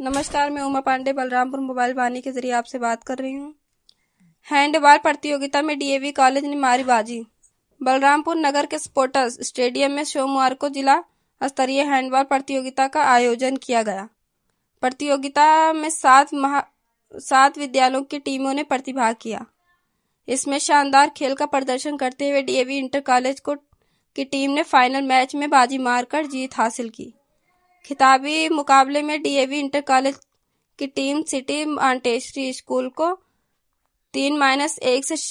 नमस्कार, मैं उमा पांडे बलरामपुर मोबाइल वाणी के जरिए आपसे बात कर रही हूँ। हैंडबॉल प्रतियोगिता में डीएवी कॉलेज ने मारी बाजी। बलरामपुर नगर के स्पोर्ट्स स्टेडियम में सोमवार को जिला स्तरीय हैंडबॉल प्रतियोगिता का आयोजन किया गया। प्रतियोगिता में 7 विद्यालयों की टीमों ने प्रतिभाग किया। इसमें शानदार खेल का प्रदर्शन करते हुए डीएवी इंटर कॉलेज की टीम ने फाइनल मैच में बाजी मारकर जीत हासिल की। खिताबी मुकाबले में डीएवी इंटर कॉलेज की टीम सिटी मॉन्टेसरी स्कूल को 3-1 से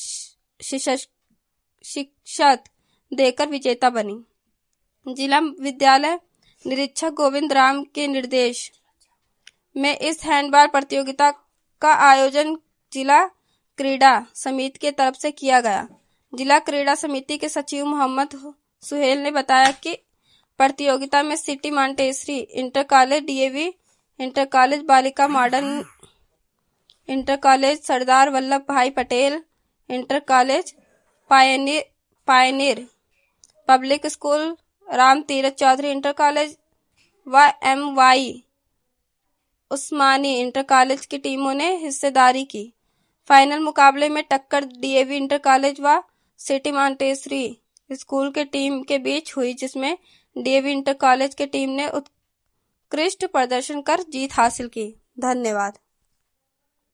शिक्षक देकर विजेता बनी। जिला विद्यालय निरीक्षक गोविंद राम के निर्देश में इस हैंडबॉल प्रतियोगिता का आयोजन जिला क्रीड़ा समिति के तरफ से किया गया। जिला क्रीड़ा समिति के सचिव मोहम्मद सुहेल ने बताया कि प्रतियोगिता में city Montessori inter college, DAV inter college, Balika modern inter college, Sardar Vallabh Bhai Patel inter college, pioneer public school, Ram Tirath Chaudhary inter college व MY उस्मानी इंटर कॉलेज की टीमों ने हिस्सेदारी की। फाइनल मुकाबले में टक्कर डीएवी इंटर कॉलेज व सिटी मॉन्टेसरी स्कूल के टीम के बीच हुई, जिसमें डीएवी इंटर कॉलेज की टीम ने उत्कृष्ट प्रदर्शन कर जीत हासिल की। धन्यवाद।